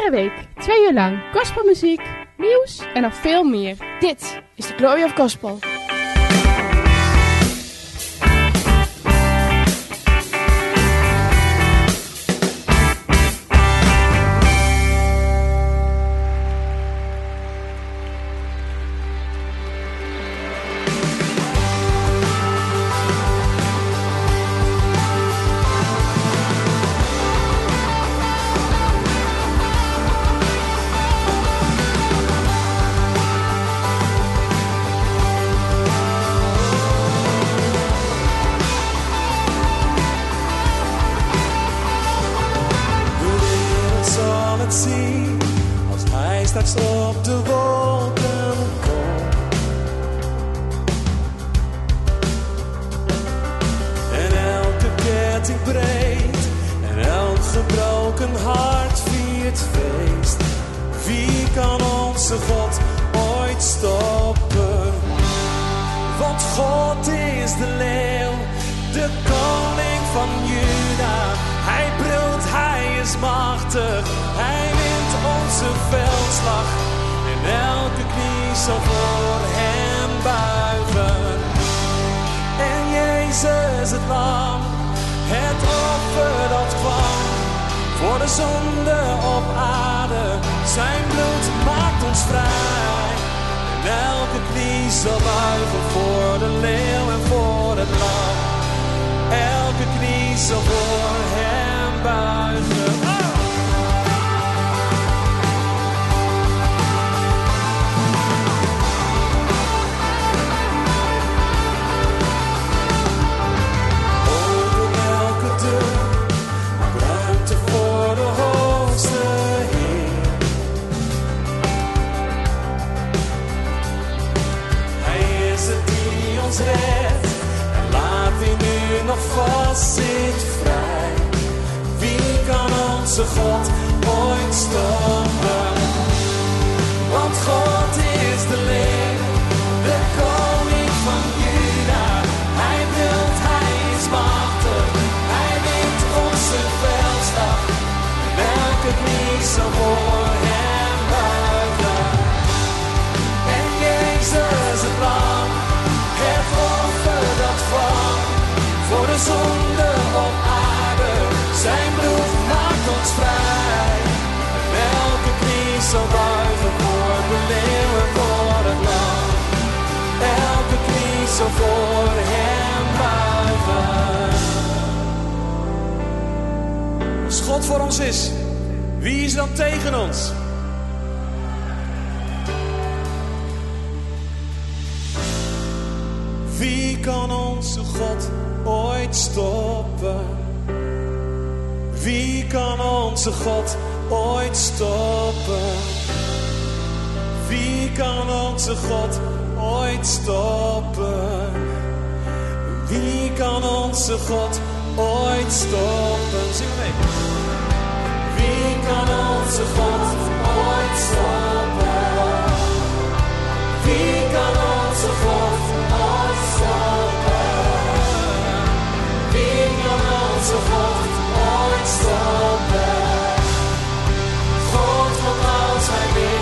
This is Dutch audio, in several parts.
Iedere week 2 uur lang gospelmuziek, nieuws en nog veel meer. Dit is de Glory of Gospel. Als God voor ons is, wie is dan tegen ons? Wie kan onze God ooit stoppen? Wie kan onze God ooit stoppen? Wie kan onze God ooit stoppen? Wie kan onze God ooit stoppen? Zing mee. Wie kan onze God ooit stoppen? Wie kan onze God ooit stoppen? Wie kan onze God ooit stoppen? God komt als hij wil.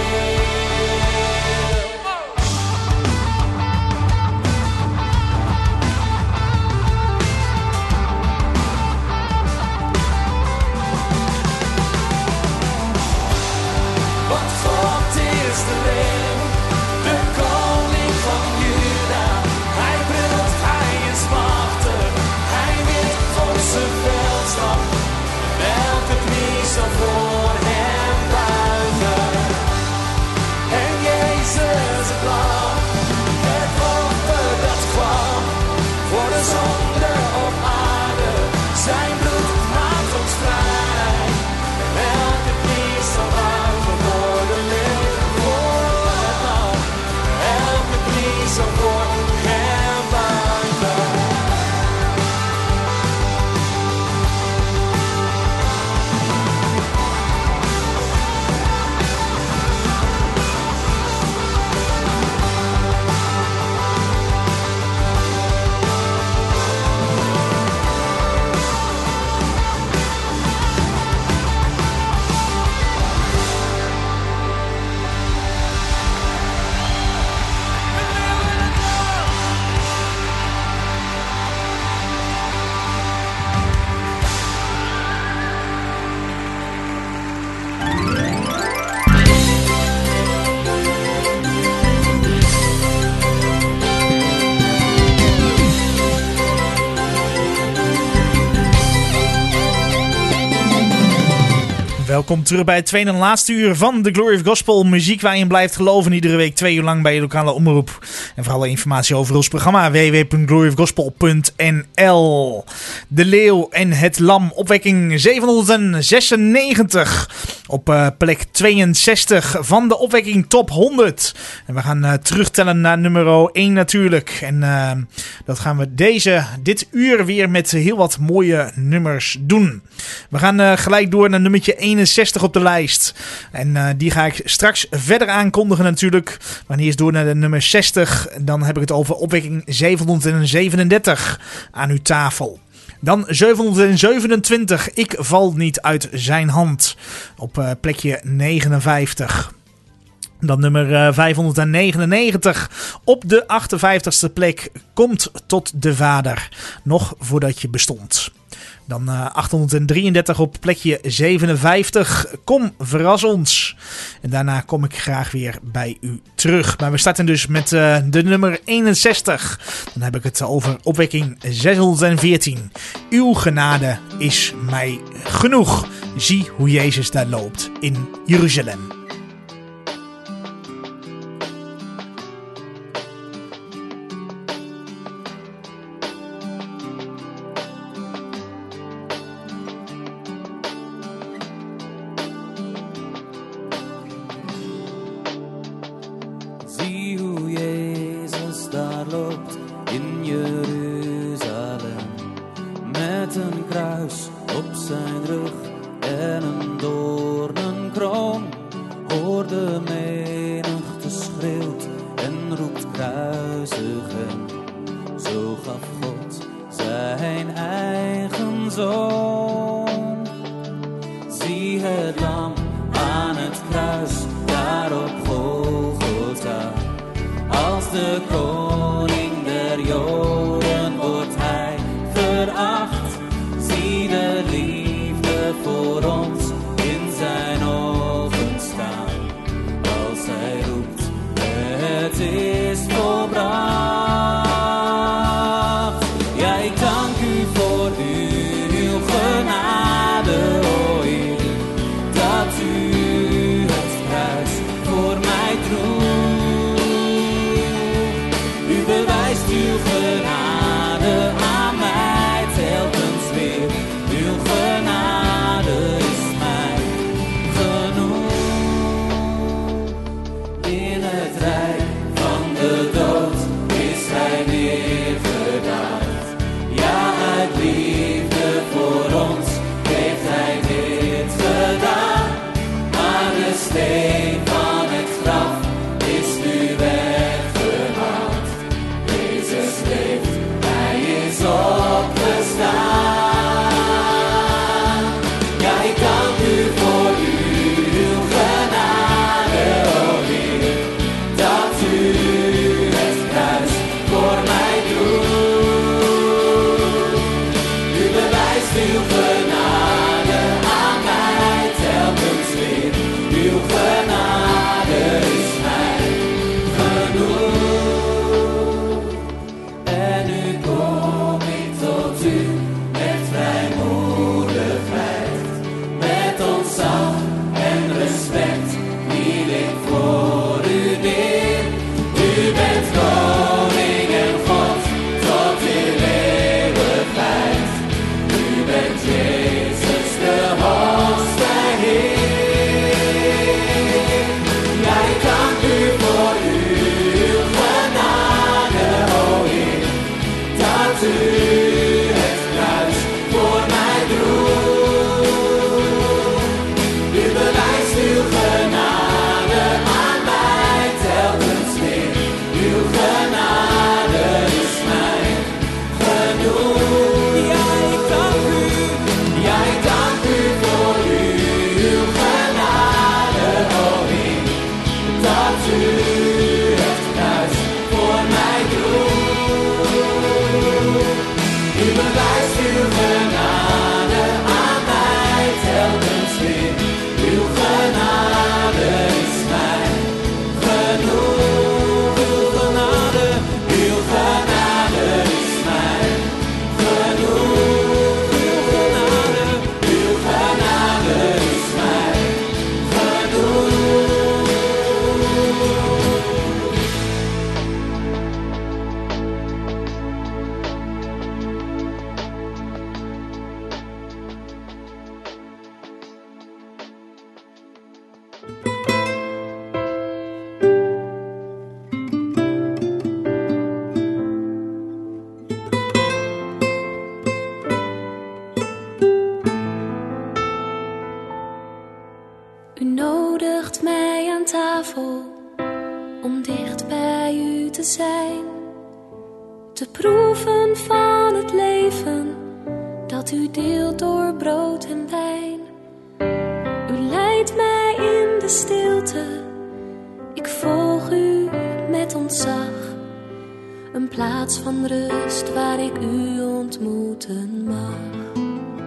Welkom terug bij het tweede en laatste uur van The Glory of Gospel. Muziek waarin je blijft geloven. Iedere week 2 uur lang bij je lokale omroep. En voor alle informatie over ons programma www.gloryofgospel.nl. De Leeuw en het Lam. Opwekking 796. Op plek 62 van de opwekking top 100. En we gaan terugtellen naar nummer 1 natuurlijk. En dat gaan we dit uur weer met heel wat mooie nummers doen. We gaan gelijk door naar nummertje 61 op de lijst. En die ga ik straks verder aankondigen natuurlijk. Maar eerst door naar de nummer 60. Dan heb ik het over opwekking 737 aan uw tafel. Dan 727. Ik val niet uit zijn hand. Op plekje 59. Dan nummer 599 op de 58ste plek. Komt tot de Vader. Nog voordat je bestond. Dan 833 op plekje 57. Kom, verras ons. En daarna kom ik graag weer bij u terug. Maar we starten dus met de nummer 61. Dan heb ik het over opwekking 614. Uw genade is mij genoeg. Zie hoe Jezus daar loopt in Jeruzalem. Ja, uit tafel om dicht bij u te zijn, te proeven van het leven dat u deelt door brood en wijn. U leidt mij in de stilte, ik volg u met ontzag. Een plaats van rust waar ik u ontmoeten mag.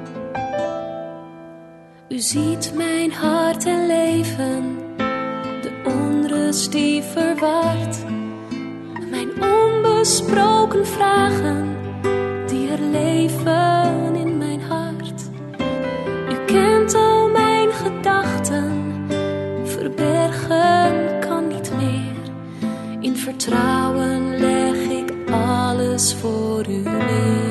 U ziet mijn hart en leven, de onrust die verwart. Mijn onbesproken vragen die er leven in mijn hart. U kent al mijn gedachten, verbergen kan niet meer. In vertrouwen leg ik alles voor u neer.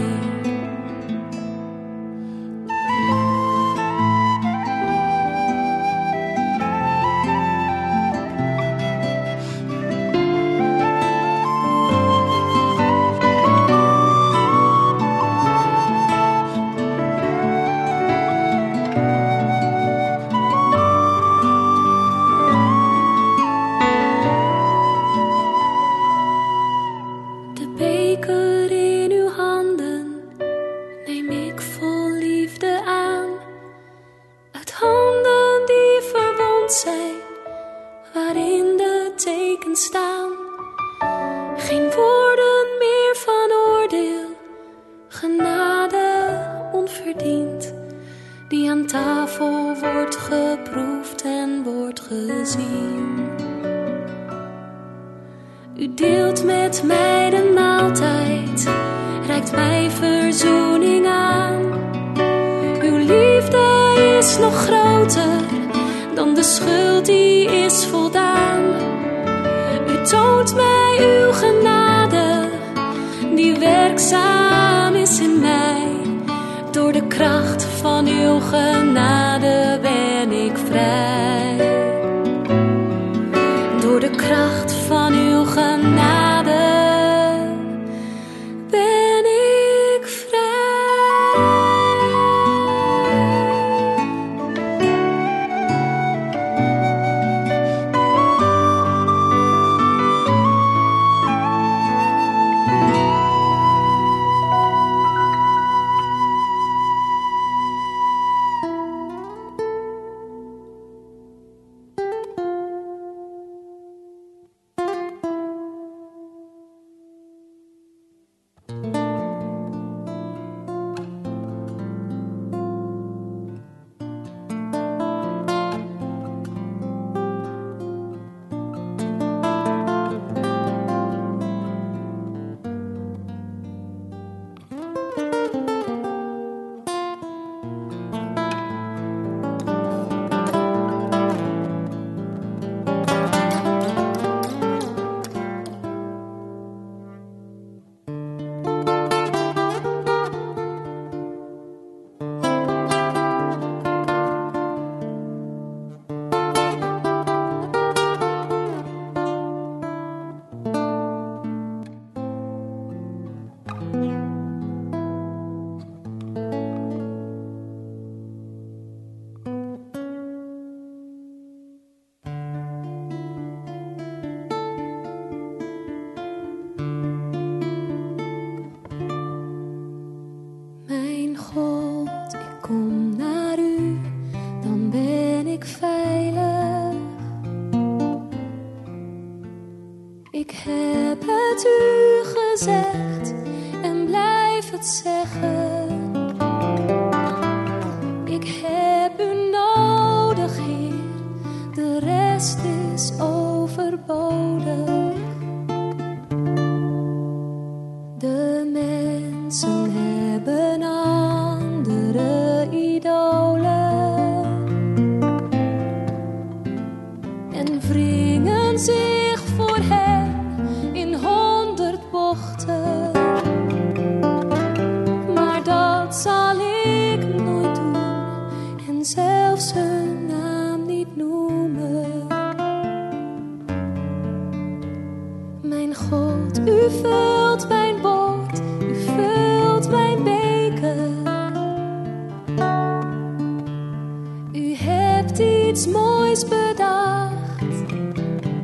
Iets moois bedacht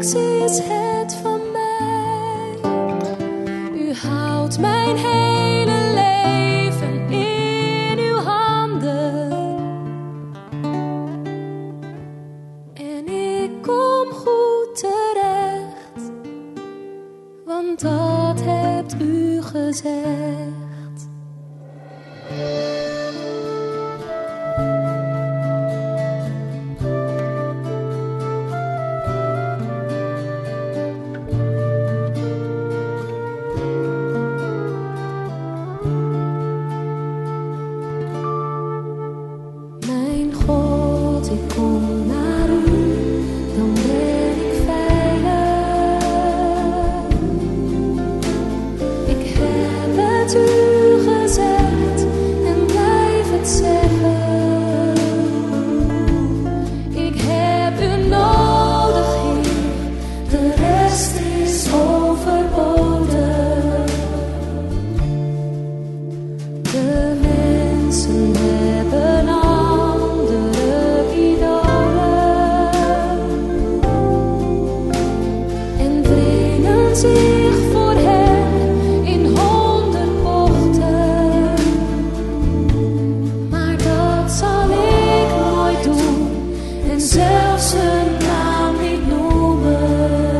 niks is het van mij. U houdt mijn hele leven in uw handen. En ik kom goed terecht, want dat hebt u gezegd. Mijn God, ik kom naar u, dan ben ik veilig. Ik heb het u gezegd en blijf het zeggen. Ik heb u nodig, Heer, de rest is overbodig. De mensen hebben andere idolen en wringen zich voor hen in 100 bochten. Maar dat zal ik nooit doen en zelfs hun naam niet noemen.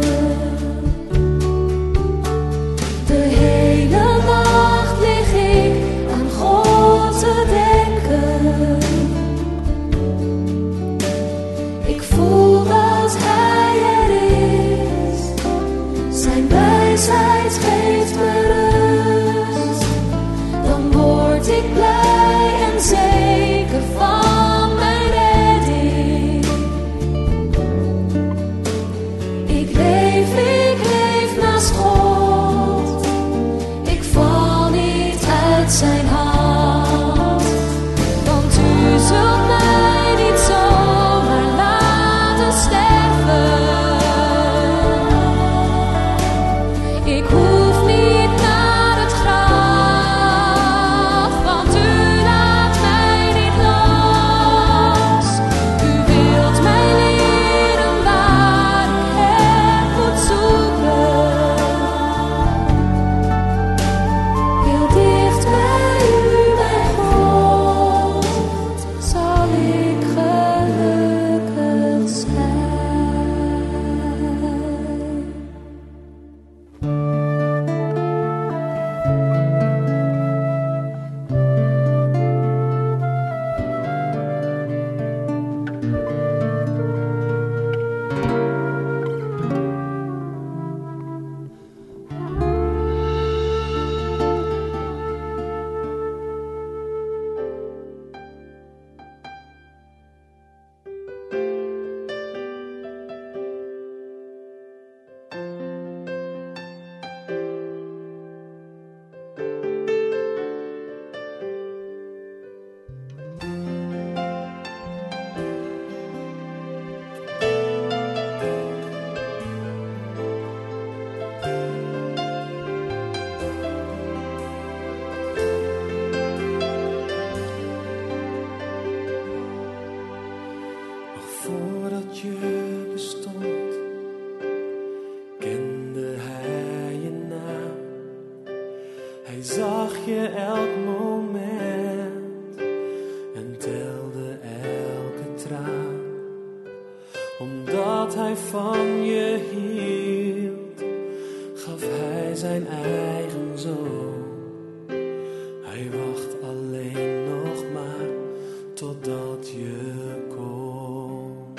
De hele nacht lig ik aan God te denken. Ik voel dat Hij er is. Zijn wijsheid geeft me rust. Dan word ik blij en zeker van mijn redding. Ik leef naast God. Ik val niet uit zijn hand. Want u zult mij niet zomaar laten sterven. Ik hoef niet naar het graf, want u laat mij niet los. U wilt mij leren waar ik hem moet zoeken. Heel dicht bij u, mijn God, zal ik gelukkig zijn. Nog voordat je bestond, kende hij je naam. Hij zag je elk moment en telde elke traan. Omdat hij van je hield, gaf hij zijn eigen zoon. Hij wacht alleen nog maar totdat je komt.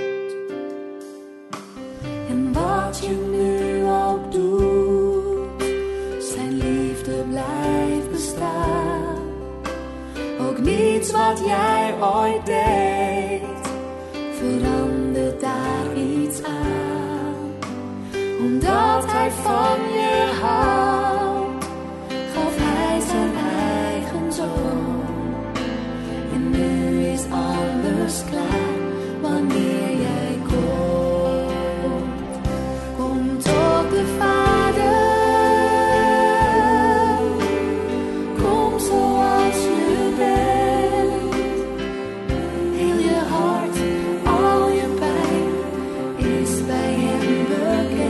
En wat je nu ook doet, zijn liefde blijft bestaan. Ook niets wat jij ooit deed, verandert daar iets aan. Omdat hij van je houdt, gaf hij zijn eigen zoon. En nu is alles klaar wanneer jij komt. Kom tot de Vader. Kom zoals je bent. Heel je hart, al je pijn is bij hem bekend.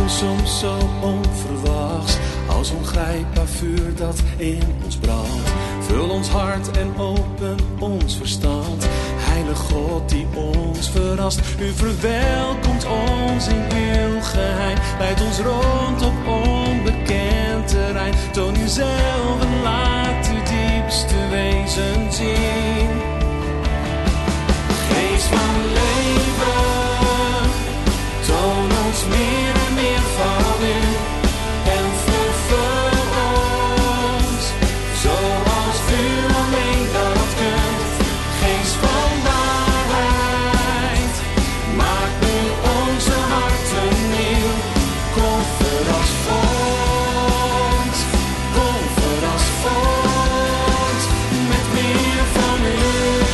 ons soms zo onverwachts, als ongrijpbaar vuur dat in ons brandt. Vul ons hart en open ons verstand. Heilige God die ons verrast. U verwelkomt ons in uw geheim. Leidt ons rond op onbekend terrein. Toon uzelf en laat uw diepste wezen zien. Geest van leven, toon ons meer en meer van u. En vervul ons, zoals u alleen dat kunt. Geest van waarheid, maak nu onze harten nieuw. Kom verras ons, kom verras ons, met meer van u.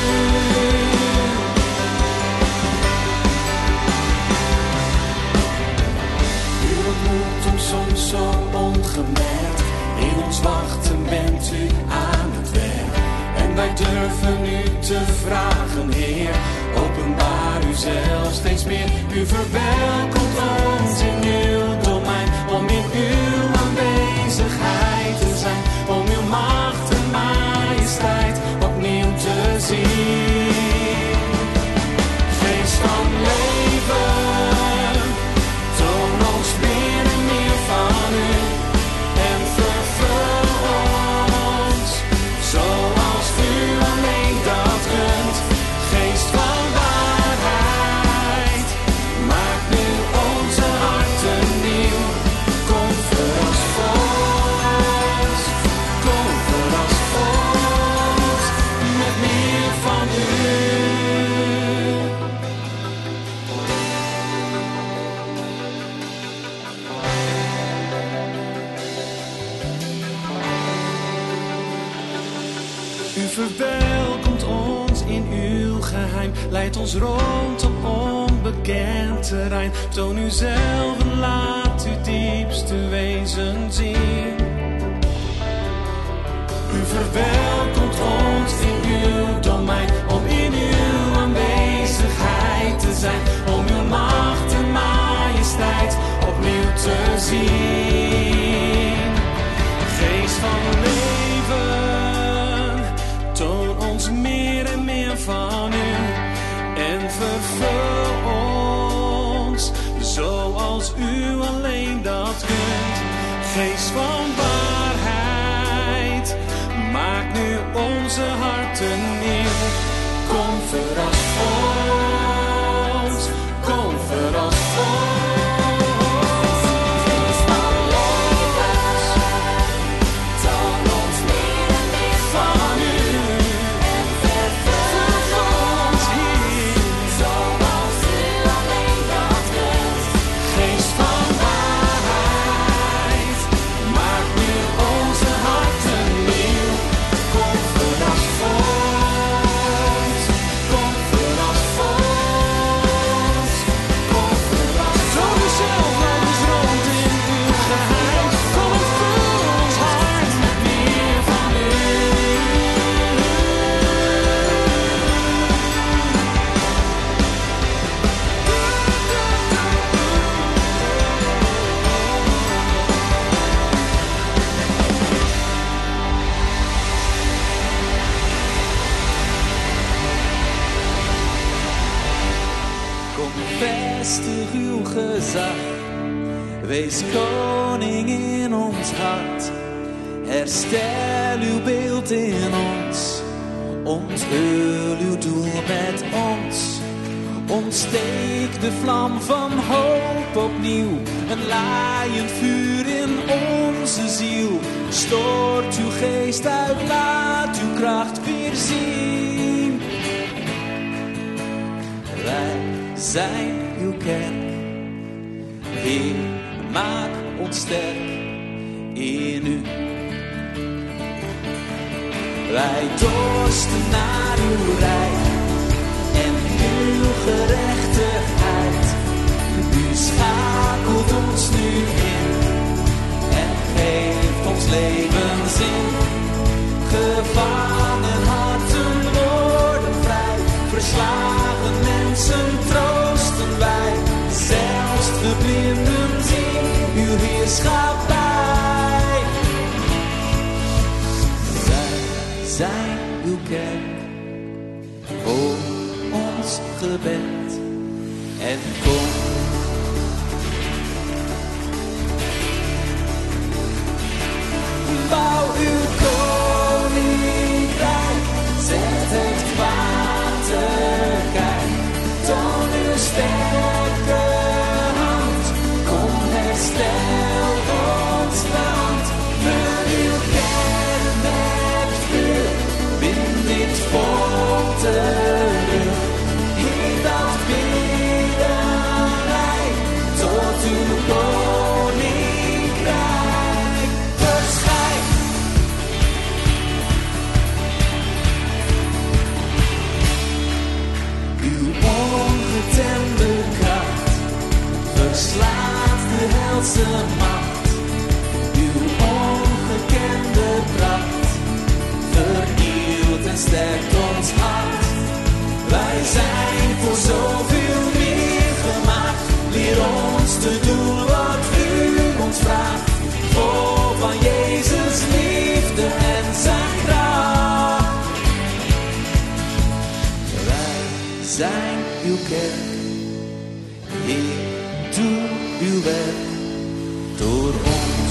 U ontmoet ons soms zo ongemerkt. In ons wachten bent u aan het werk. En wij durven u te vragen, Heer. Openbaar u zelf steeds meer. U verwelkomt ons in uw domein. Om in uw aanwezigheid te zijn. Om uw macht en majesteit opnieuw te zien. Geest van leven, toon ons meer en meer van u. En vervul ons, zoals u alleen dat kunt. Geest van waarheid, maak nu onze harten nieuw. Kom verras ons, kom verras ons, met meer van u. U verwelkomt ons in uw geheim. Leidt ons rond op onbekend terrein. Toon uzelf en laat uw diepste wezen zien. U verwelkomt ons in uw domein. Om in uw aanwezigheid te zijn. Om uw macht en majesteit opnieuw te zien. Geest van leven, toon ons meer en meer van u. En vervul ons, zoals u alleen dat kunt. Geest van waarheid, maak nu onze harten nieuw. Kom verras ons, kom verras ons. Geest van leven, toon ons meer en meer van u. En vervul ons hier, zoals u alleen dat kunt. Geest van waarheid, maak nu onze harten nieuw. Kom verras ons, kom verras ons, kom verras. Toon uzelf aan ons rond in uw geheim. Kom en vul ons hart met meer van u. Kom, vestig uw gezag. Wees koning in ons hart. Herstel uw beeld in ons. Onthul uw doel met ons. Ontsteek de vlam van hoop opnieuw. Een laaiend vuur in onze ziel. Stort uw geest uit, laat uw kracht weer zien. Wij zijn uw kerk. Heer, maak ons sterk in u. Wij dorsten naar uw rijk en uw gerechtigheid. U schakelt ons nu in en geeft ons leven zin. Gevangen harten worden vrij, verslagen mensen troosten wij. Zelfs de blinden zien heerschappij. Zij zijn uw kerk, hoor ons gebed en kom. Bouw uw koninkrijk, zet het kwaad te kijk. Toon uw sterke hand, kom herstel ons land. Vul uw kerk met vuur, bind dit volk terug. In dat biddenrijk, tot uw koninkrijk verschijnt. Uw ongetemde kracht verslaat de helse macht. Uw ongekende pracht vernielt en sterkt ons hart. Wij zijn voor zoveel meer gemaakt. Leer ons te doen wat u ons vraagt. Vol van Jezus liefde en zijn kracht. Wij zijn uw kerk. Heer, doe uw werk door ons.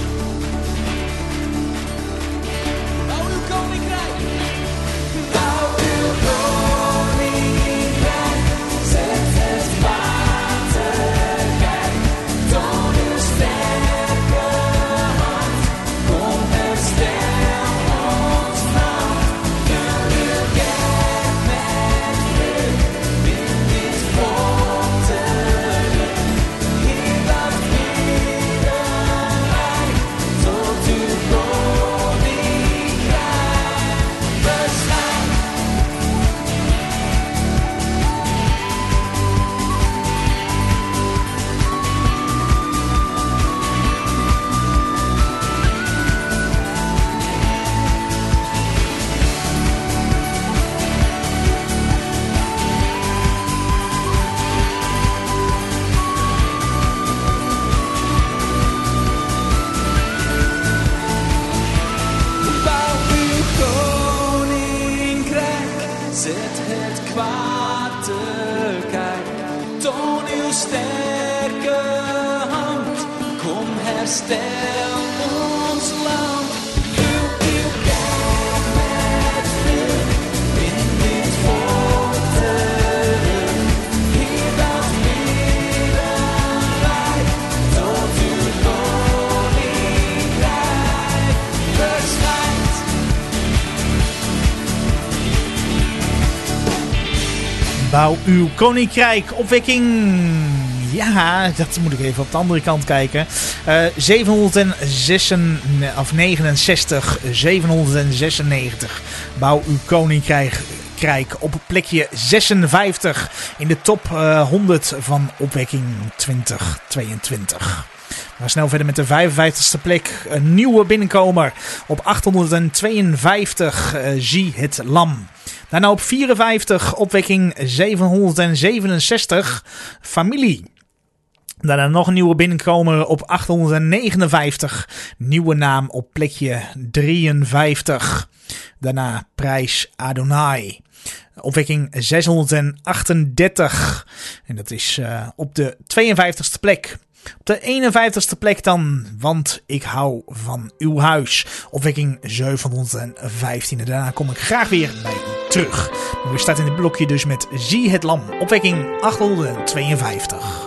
Bouw uw koninkrijk. Bouw uw koninkrijk. Zet het water kijk. Toon uw sterke hand. Kom herstel ons land. Vul uw kerk met vuur. Bind dit volk terug. In dat biddenrijk, tot uw koninkrijk verschijnt. Bouw uw koninkrijk, zet het kwaad te kijk. Toon uw sterke hand, kom herstel ons land. Vul uw kerk met vuur, bind dit volk terug. Hier dat biddenrijk, tot uw koninkrijk verschijnt. Bouw uw koninkrijk, opwekking. Ja, dat moet ik even op de andere kant kijken. 796. Bouw uw koninkrijk op plekje 56 in de top 100 van opwekking 2022. We gaan snel verder met de 55ste plek. Een nieuwe binnenkomer op 852. Zie het lam. Daarna op 54, opwekking 767, familie. Daarna nog een nieuwe binnenkomer op 859, nieuwe naam op plekje 53. Daarna prijs Adonai. Opwekking 638 en dat is op de 52ste plek. Op de 51ste plek dan, want ik hou van uw huis. Opwekking 715. En daarna kom ik graag weer bij u terug. We starten in het blokje dus met Zie het lam. Opwekking 852.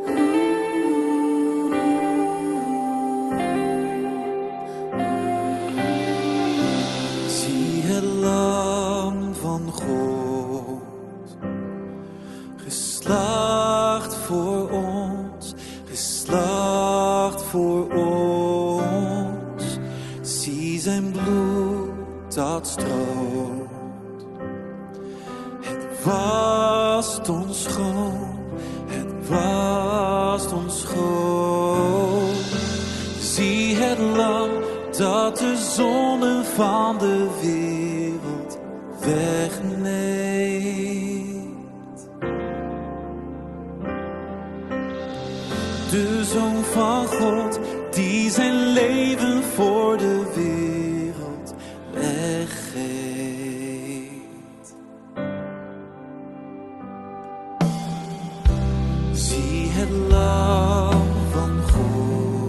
Zie het lam van God, geslacht voor ons, geslacht voor ons. Zie zijn bloed dat stroomt, het wast ons schoon, het wast ons schoon. Zie het lam dat de zonden van de wereld wegneemt. De Zoon van God die zijn leven voor de wereld weggeeft. Zie het lam van God,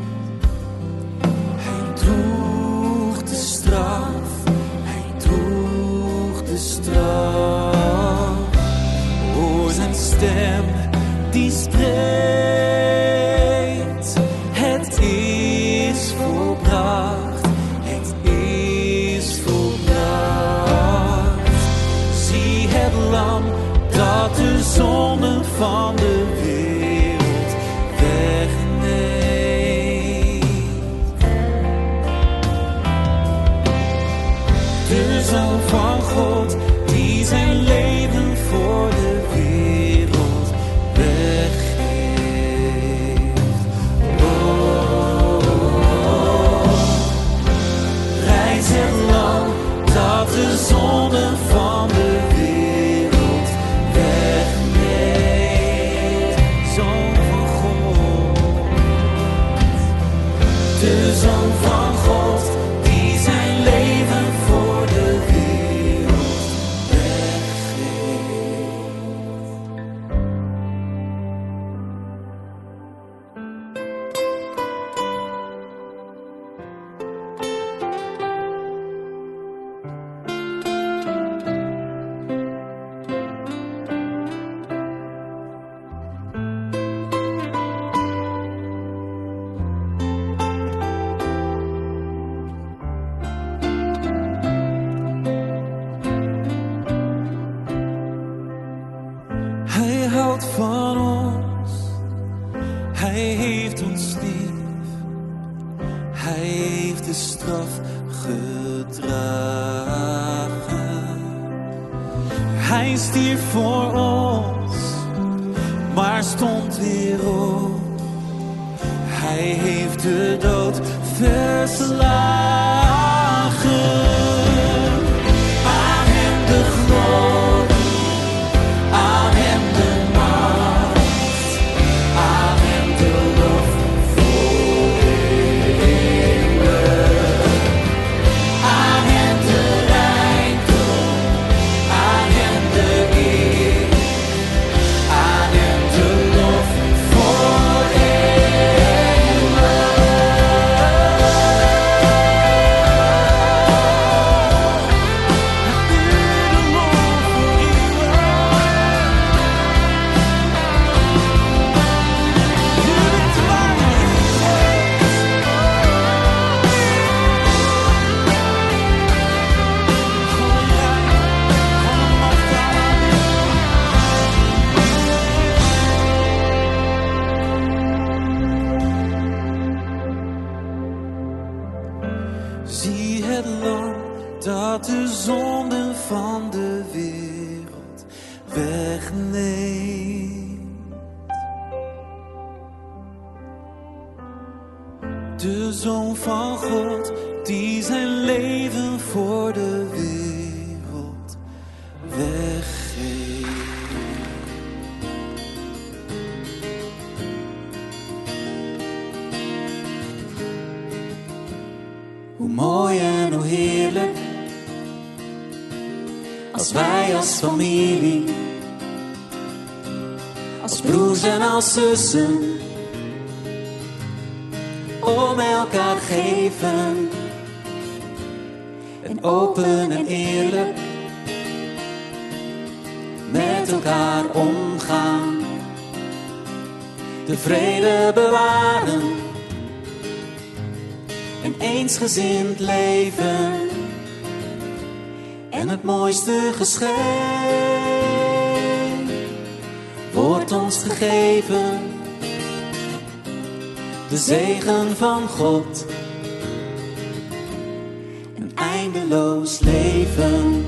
hij droeg de straf, hij droeg de straf. Hoor zijn stem die spreekt, het is volbracht, het is volbracht. Zie het lam dat de zonde van de wereld wegneemt. De Zoon van God die zijn leven voor de wereld weggeeft. Reis het lam dat de zonde van de wereld wegneemt. Zoon van God, de Zoon van God die zijn leven voor de wereld weggeeft. Hij houdt van ons, hij heeft ons lief, hij heeft de straf gedragen. Hij stierf voor ons, maar stond weer op. Hij heeft de dood verslagen. Aan hem de glorie, aan hem de macht, aan hem de lof voor eeuwig. Aan hem de rijkdom, aan hem de eer, aan hem de lof voor eeuwig. Zie het lam dat de zonden van de wereld wegneemt. De Zoon van God die zijn leven voor de wereld weggeeft. Hoe mooi en hoe heerlijk, als wij als familie, als broers en als zussen, om elkaar geven. En open en eerlijk met elkaar omgaan. De vrede bewaren en eensgezind leven. En het mooiste geschenk wordt ons gegeven. De zegen van God, een eindeloos leven.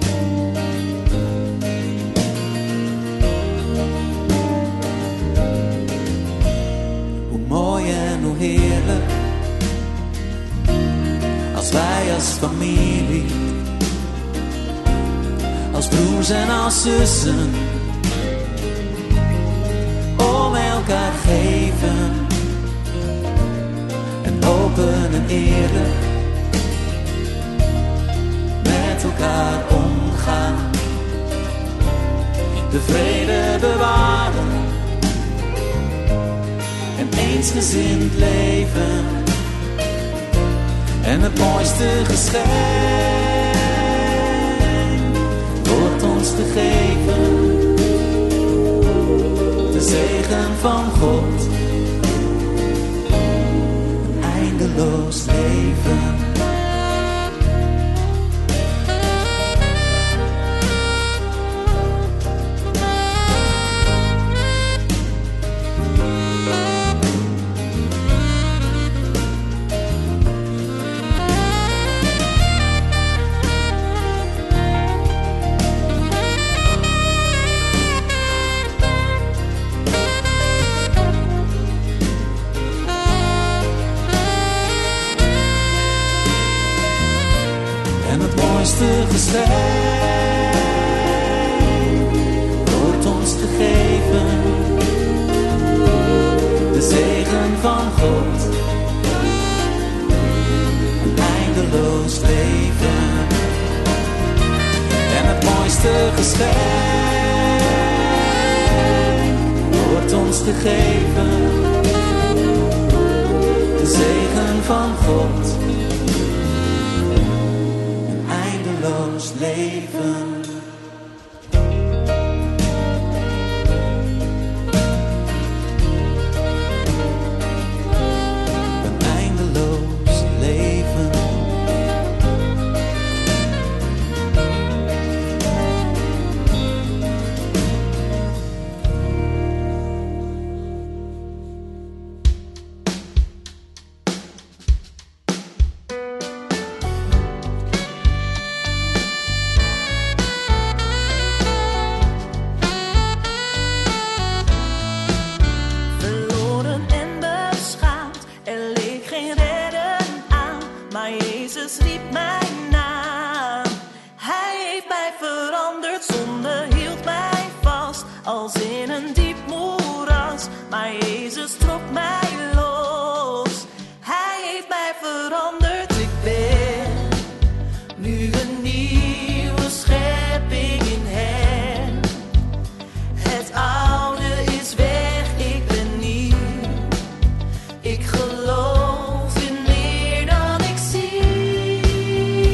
Hoe mooi en hoe heerlijk, als wij als familie, als broers en als zussen, om elkaar geven. En open en eerlijk met elkaar omgaan, de vrede bewaren en eensgezind leven. En het mooiste geschenk wordt ons gegeven, de zegen van God, een eindeloos leven. Geschenk wordt ons gegeven, de zegen van God, een eindeloos leven. En het mooiste geschenk wordt ons gegeven, de zegen van God, leven. Een eindeloos leven. Ik geloof in meer dan ik zie.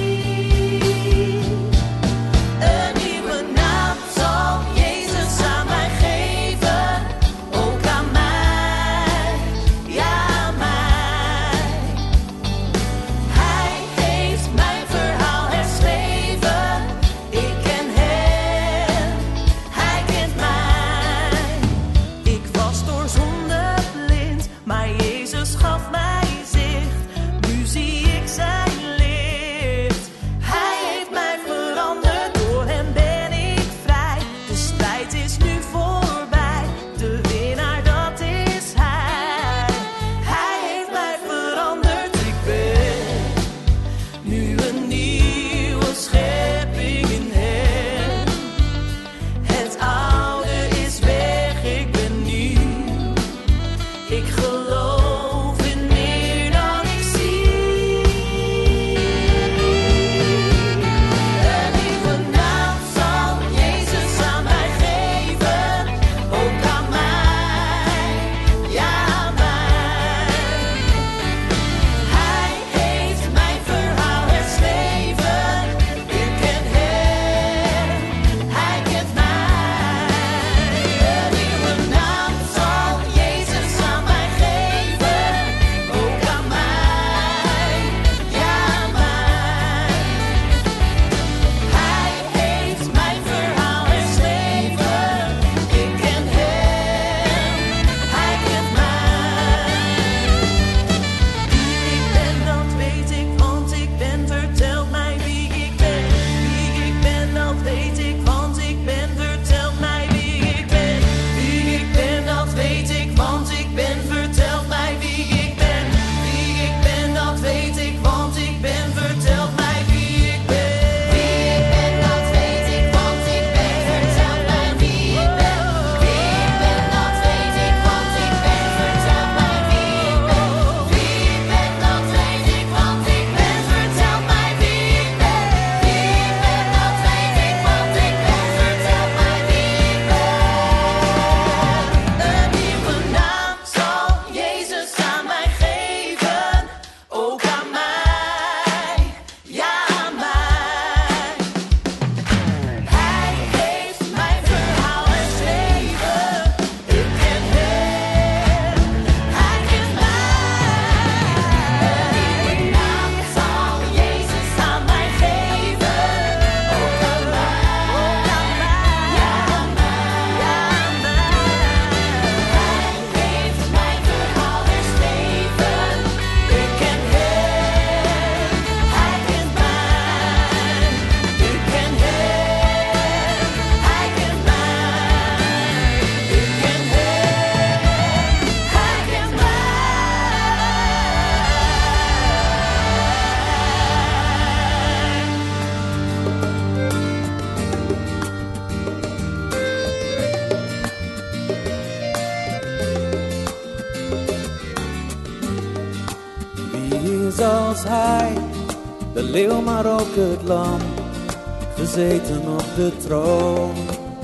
Wie is als hij, de leeuw maar ook het lam, gezeten op de troon.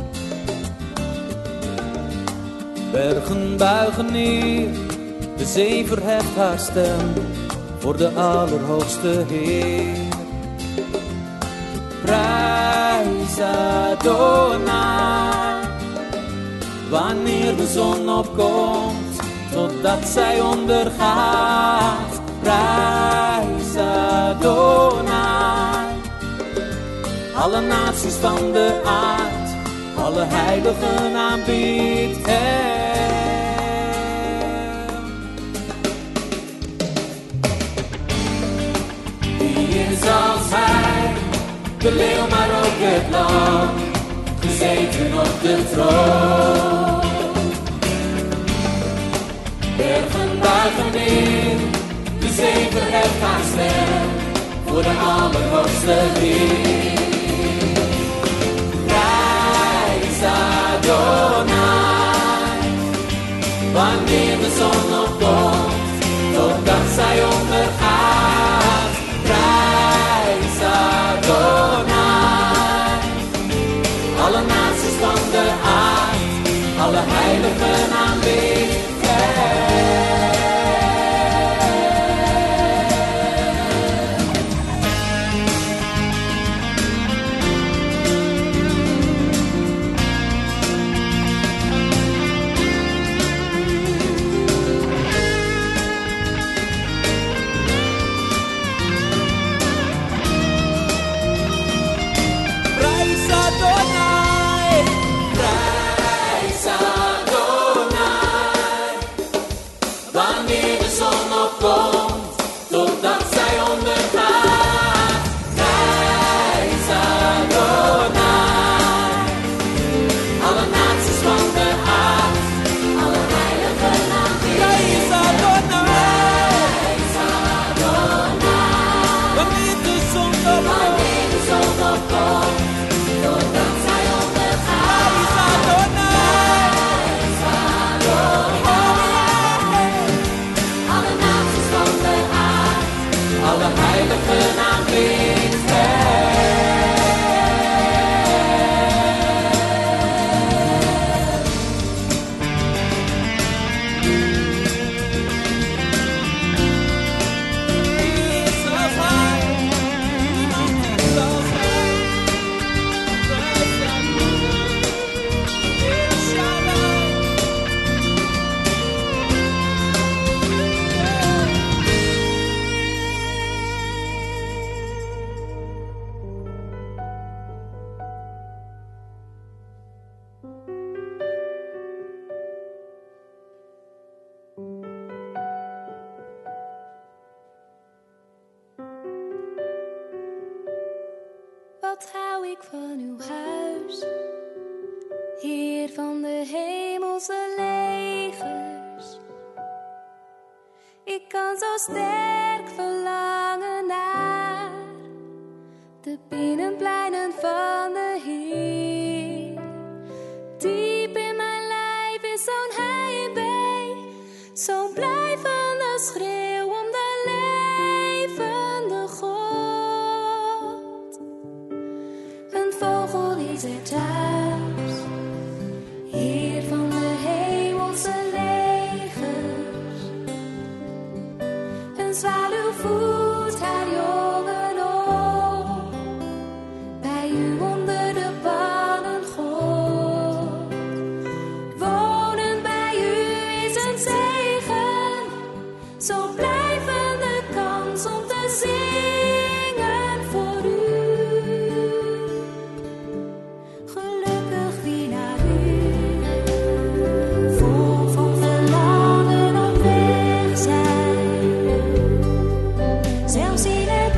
Bergen buigen neer, de zee verheft haar stem voor de Allerhoogste Heer. Prijs Adonai, wanneer de zon opkomt, totdat zij ondergaat. Prijs Adonai, alle naties van de aard, alle heiligen aanbiedt hem. Wie is als hij, de leeuw maar ook het lam, gezeten op de troon. Bergen buigen neer, de zee verheft haar stem voor de Allerhoogste Heer. Prijs Adonai, wanneer de zon opkomt, totdat zij ondergaat. Prijs Adonai, alle naties van de aard, alle heiligen aanbidden. Wat hou ik van uw huis, Heer van de hemelse legers. Ik kan zo sterk verlangen naar de binnenpleinen van de Heer. Diep in mijn lijf is zo'n heimwee, zo'n blijvende schreeuw om de levende God. Een vogel is er thuis, Heer van de hemelse legers. Een zwaluw voedt haar jongen op, bij u onder de pannen God. Wonen bij u is een zegen, zo'n blijvende kans om te zingen voor u. Gelukkig wie naar u, vol van verlangen op weg zijn. Zelfs in het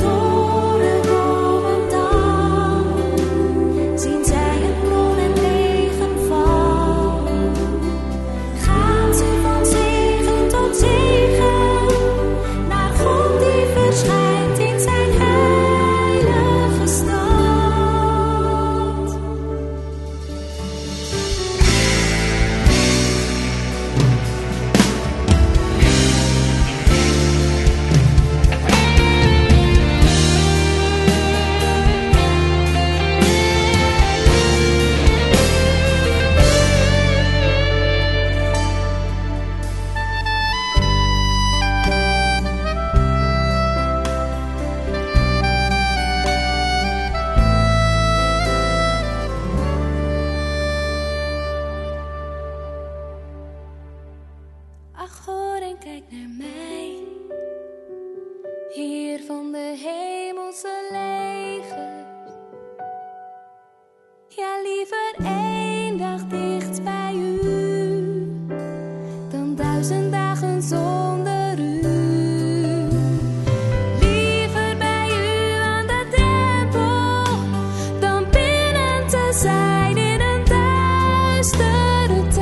Heer van de hemelse legers. Ja, liever 1 dag dicht bij u dan 1000 dagen zonder u. Liever bij u aan de drempel dan binnen te zijn in een duistere tent.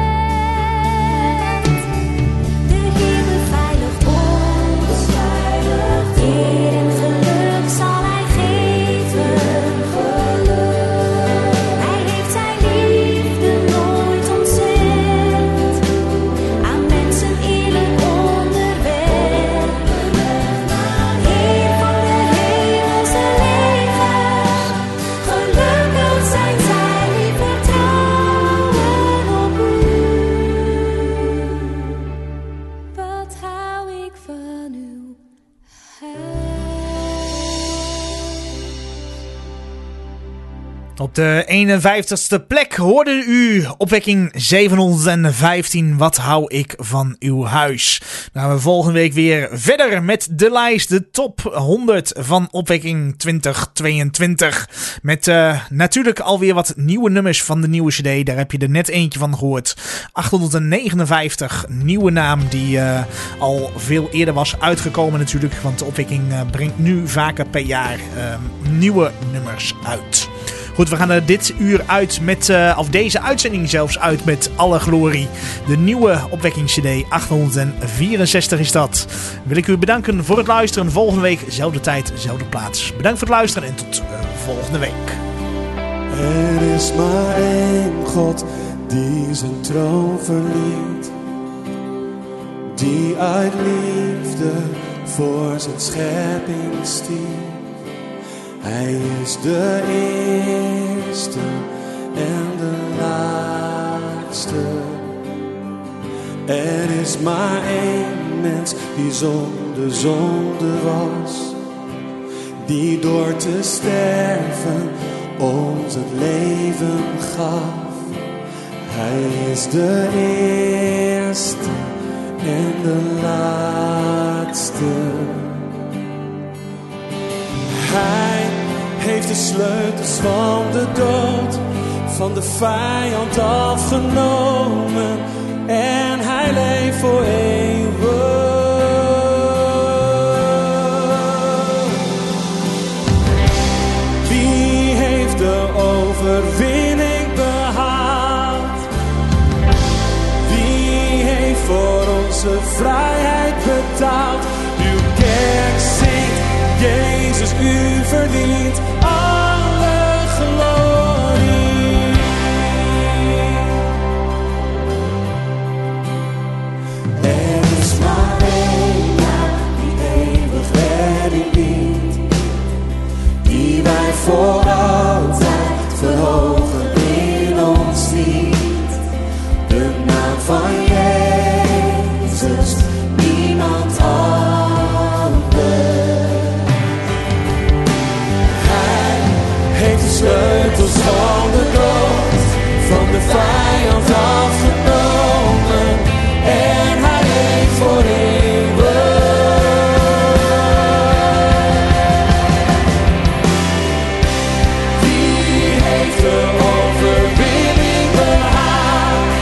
De Heer beveiligt ons, eer en geluk zal Hij geven. Hij heeft Zijn liefde nooit ontzegd aan mensen eerlijk onderwerp. Heer van de hemelse legers, gelukkig zijn zij die vertrouwen op u. Wat hou ik van uw huis. Op de 51ste plek hoorde u opwekking 715. Wat hou ik van uw huis? Dan gaan we volgende week weer verder met de lijst. De top 100 van opwekking 2022. Met natuurlijk alweer wat nieuwe nummers van de nieuwe cd. Daar heb je er net eentje van gehoord. 859, nieuwe naam die al veel eerder was uitgekomen natuurlijk. Want de opwekking brengt nu vaker per jaar nieuwe nummers uit. Goed, we gaan er dit uur uit met, of deze uitzending zelfs uit met Alle Glorie. De nieuwe opwekkingscd, 864 is dat. Wil ik u bedanken voor het luisteren. Volgende week, zelfde tijd, zelfde plaats. Bedankt voor het luisteren en tot volgende week. Er is maar één God die zijn troon verliet, die uit liefde voor zijn schepping stierf. Hij is de eerste en de laatste. Er is maar één mens die zonder zonde was, die door te sterven ons het leven gaf. Hij is de eerste en de laatste. Hij heeft de sleutels van de dood van de vijand afgenomen en hij leeft voor eeuwig. Wie heeft de overwinning behaald? Wie heeft voor onze vrijheid betaald? Uw kerk zingt, Jezus, u verdient alle glorie. Er is maar één naam die eeuwig redding biedt, die wij voor altijd verhogen in ons lied. De naam van Jezus, niemand anders. Sleutels van de dood, van de vijand afgenomen en hij leeft voor eeuwig. Wie heeft de overwinning behaald?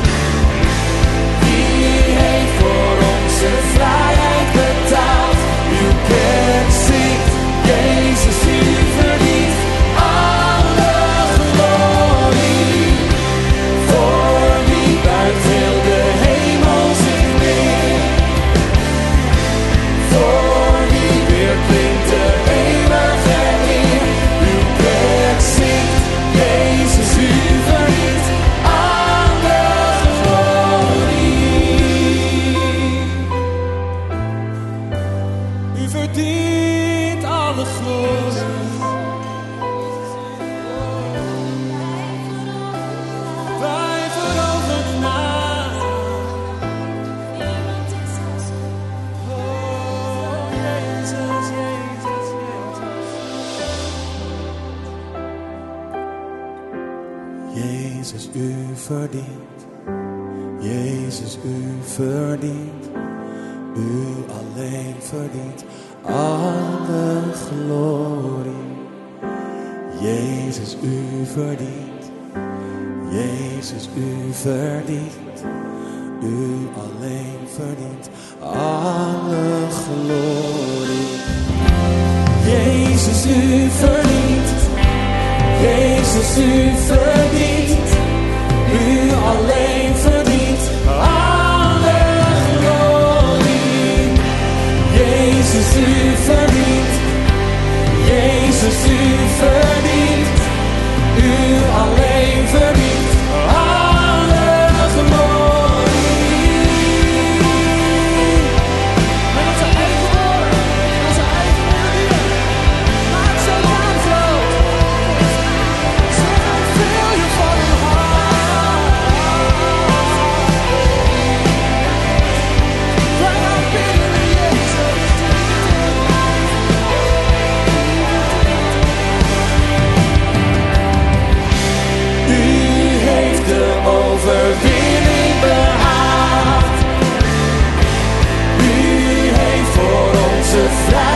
Wie heeft voor onze vrijheid betaald? Uw kerk zingt, Jezus, u verdient Jezus, u verdient, Jezus, u verdient, u alleen verdient alle glorie. Jezus, u verdient, Jezus, u verdient, u alleen verdient alle glorie. Jezus, u verdient, Jezus, u verdient, u alleen verdient alle glorie. Jezus, u verdient, Jezus, u verdient, u alleen verdient alle glorie. Met onze eigen woorden, onze eigen melodieën, maak zo naam groot. Zeg, vul je van uw hart. Wij aanbidden Jezus. De overwinning behaald. U heeft voor onze vrijheid